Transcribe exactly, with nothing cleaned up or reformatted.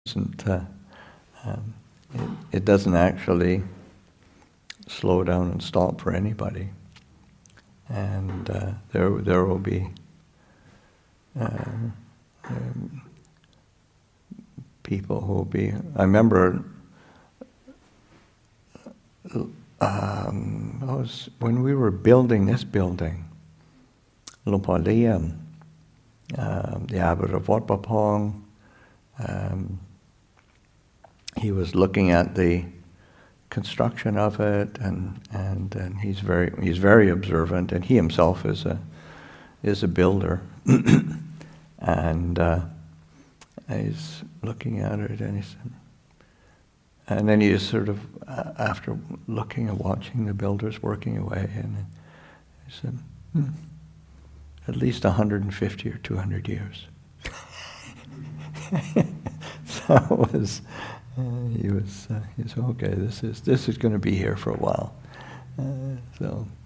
doesn't, uh, um, it, it doesn't actually slow down and stop for anybody. And uh, there there will be uh, um, people who will be... I remember um, I was, when we were building this building, Lupa Liam, um, the abbot of Wat Pah Pong, um, he was looking at the construction of it, and and and he's very he's very observant, and he himself is a is a builder, and uh, he's looking at it, and he said, and then he just sort of uh, after looking and watching the builders working away, and he said, hmm, at least one hundred fifty or two hundred years. So it was. Uh, he was. Uh, he said, "Okay, this is this is going to be here for a while." Uh, so.